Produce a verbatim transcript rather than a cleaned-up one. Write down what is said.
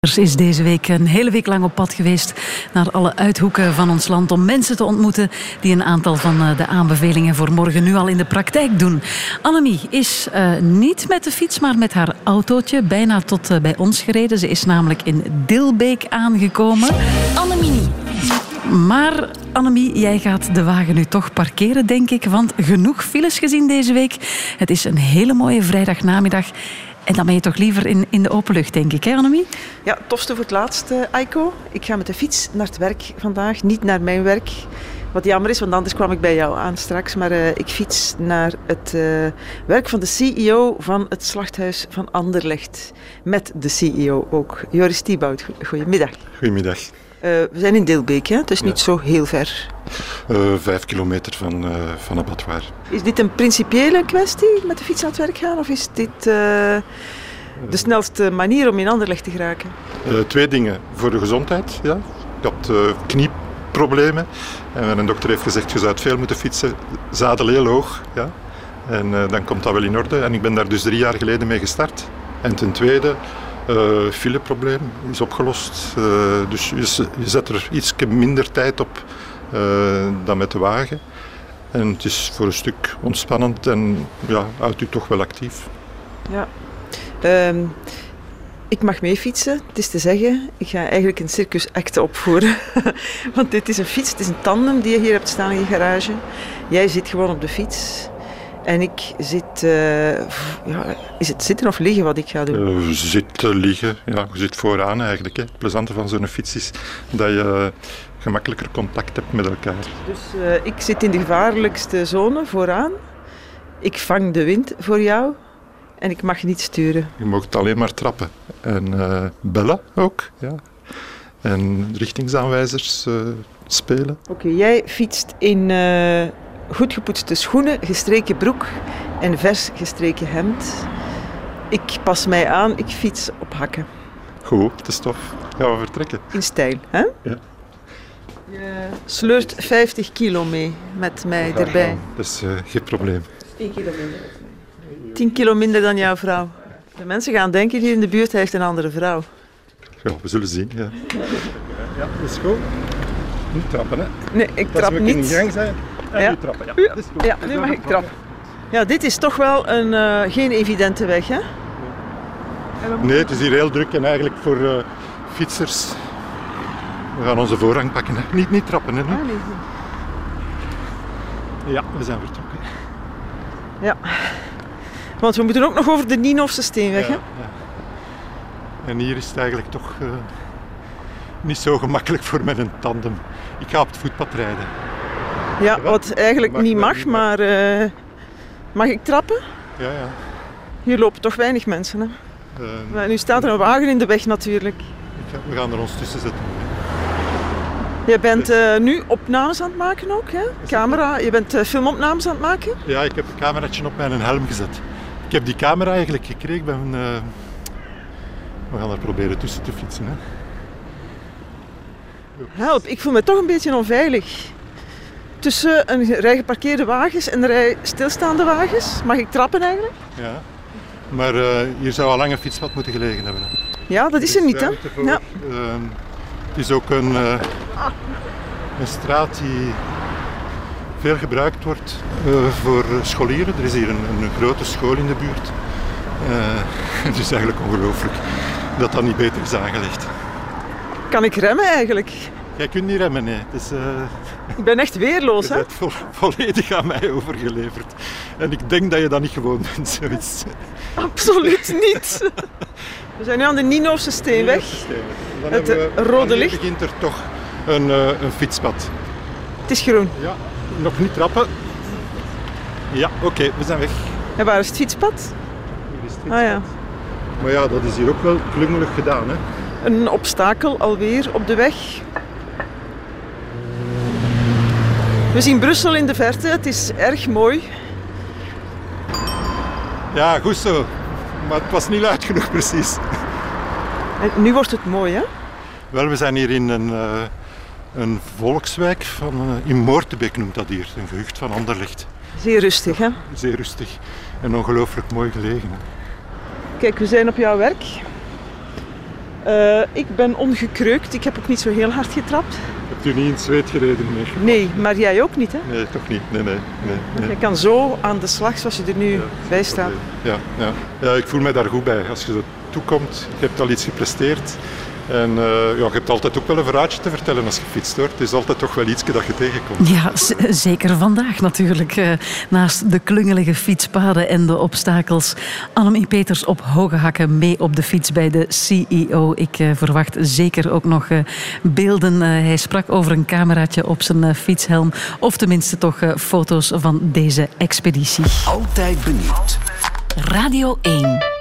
Is deze week een hele week lang op pad geweest naar alle uithoeken van ons land om mensen te ontmoeten die een aantal van de aanbevelingen voor morgen nu al in de praktijk doen. Annemie is uh, niet met de fiets, maar met haar autootje bijna tot uh, bij ons gereden. Ze is namelijk in Dilbeek aangekomen. Annemie. Maar Annemie, jij gaat de wagen nu toch parkeren, denk ik, want genoeg files gezien deze week. Het is een hele mooie vrijdagnamiddag. En dan ben je toch liever in, in de open lucht, denk ik, hè Annemie? Ja, tofste voor het laatst, uh, Aiko. Ik ga met de fiets naar het werk vandaag, niet naar mijn werk. Wat jammer is, want anders kwam ik bij jou aan straks. Maar uh, ik fiets naar het uh, werk van de C E O van het slachthuis van Anderlecht. Met de C E O ook, Joris Thibaut. Goedemiddag. Goedemiddag. Uh, we zijn in Dilbeek, hè? Het is niet ja. zo heel ver. Uh, vijf kilometer van, uh, van het abattoir. Is dit een principiële kwestie, met de fiets naar het werk gaan? Of is dit uh, de snelste manier om in Anderlecht te geraken? Uh, twee dingen. Voor de gezondheid, ja. Ik had uh, knieproblemen. En mijn dokter heeft gezegd, je zou veel moeten fietsen. Zadel heel hoog, ja. En uh, dan komt dat wel in orde. En ik ben daar dus drie jaar geleden mee gestart. En ten tweede... Uh, fileprobleem is opgelost. Uh, dus je, je zet er iets minder tijd op uh, dan met de wagen. En het is voor een stuk ontspannend en ja, houdt u toch wel actief. Ja. Um, ik mag mee fietsen. Het is te zeggen, ik ga eigenlijk een circusacte opvoeren. Want dit is een fiets, het is een tandem die je hier hebt staan in je garage. Jij zit gewoon op de fiets. En ik zit... Uh, ja, is het zitten of liggen wat ik ga doen? Uh, zitten, liggen. Ja, je zit vooraan eigenlijk. Hè. Het plezante van zo'n fiets is dat je gemakkelijker contact hebt met elkaar. Dus uh, ik zit in de gevaarlijkste zone vooraan. Ik vang de wind voor jou. En ik mag niet sturen. Je mag alleen maar trappen. En uh, bellen ook. Ja. En richtingsaanwijzers uh, spelen. Oké, okay, jij fietst in... Uh, goed gepoetste schoenen, gestreken broek en vers gestreken hemd. Ik pas mij aan, ik fiets op hakken. Goed, het is tof. Gaan we vertrekken. In stijl, hè? Ja. Je sleurt vijftig kilo mee met mij erbij. Gaan. Dat is uh, geen probleem. tien kilo minder. tien kilo minder dan jouw vrouw. De mensen gaan denken hier in de buurt, hij heeft een andere vrouw. Ja, we zullen zien, ja. Ja, dat is goed. Niet trappen, hè? Nee, ik trap niet. Als we in gang zijn... En ja. nu trappen, ja. Ja, ja, nu mag ik trappen. Ja, dit is toch wel een, uh, geen evidente weg, hè? Nee, het is hier heel druk en eigenlijk voor uh, fietsers... We gaan onze voorrang pakken, hè. Niet, niet trappen, hè. Ah, nee. Ja, we zijn vertrokken. Ja. Want we moeten ook nog over de Nienhofse Steenweg, ja, hè? Ja. En hier is het eigenlijk toch uh, niet zo gemakkelijk voor met een tandem. Ik ga op het voetpad rijden. Ja, wat eigenlijk mag niet mag, niet maar uh, mag ik trappen? Ja, ja. Hier lopen toch weinig mensen, hè? Uh, maar nu staat er een wagen in de weg natuurlijk. Ga, we gaan er ons tussen zetten. Jij bent uh, nu opnames aan het maken ook, hè? Camera, je bent uh, filmopnames aan het maken? Ja, ik heb een cameraatje op mijn helm gezet. Ik heb die camera eigenlijk gekregen. Ben, uh, we gaan er proberen tussen te fietsen, hè? Help, ik voel me toch een beetje onveilig. Tussen een rij geparkeerde wagens en een rij stilstaande wagens. Mag ik trappen eigenlijk? Ja, maar uh, hier zou al lang een fietspad moeten gelegen hebben. Ja, dat is er niet, hè? Ja. Uh, het is ook een, uh, een straat die veel gebruikt wordt uh, voor scholieren. Er is hier een, een grote school in de buurt. Uh, het is eigenlijk ongelooflijk dat dat niet beter is aangelegd. Kan ik remmen eigenlijk? Jij kunt niet remmen, nee. Het is, uh, ik ben echt weerloos, hè? Je bent vo- volledig aan mij overgeleverd. En ik denk dat je dat niet gewoon bent, zoiets. Absoluut niet. We zijn nu aan de Nienhofse Steenweg. Dan het we, rode licht. begint er toch een, uh, een fietspad. Het is groen. Ja, nog niet trappen. Ja, oké, okay, we zijn weg. En waar is het fietspad? Hier is het fietspad. Ah, ja. Maar ja, dat is hier ook wel klungelig gedaan, hè. Een obstakel alweer op de weg. We zien Brussel in de verte, het is erg mooi. Ja, goed zo. Maar het was niet luid genoeg precies. En nu wordt het mooi, hè? Wel, we zijn hier in een, uh, een volkswijk, van, uh, in Moortebeek noemt dat hier, een gehucht van Anderlecht. Zeer rustig, hè? Zeer rustig en ongelooflijk mooi gelegen. Hè? Kijk, we zijn op jouw werk. Uh, ik ben ongekreukt. Ik heb ook niet zo heel hard getrapt. Hebt u niet in het zweet gereden? Nee, nee, maar jij ook niet, hè? Nee, toch niet. Nee, nee, nee, nee. Je kan zo aan de slag zoals je er nu ja, bij staat. Ja, ja. ja, ik voel mij daar goed bij. Als je zo toekomt, je hebt al iets gepresteerd. En uh, ja, je hebt altijd ook wel een verhaaltje te vertellen als je fietst, hoor. Het is altijd toch wel iets dat je tegenkomt. Ja, z- zeker vandaag natuurlijk. Uh, naast de klungelige fietspaden en de obstakels. Annemie Peters op hoge hakken mee op de fiets bij de C E O. Ik uh, verwacht zeker ook nog uh, beelden. Uh, hij sprak over een cameraatje op zijn uh, fietshelm. Of tenminste toch uh, foto's van deze expeditie. Altijd benieuwd. Radio één.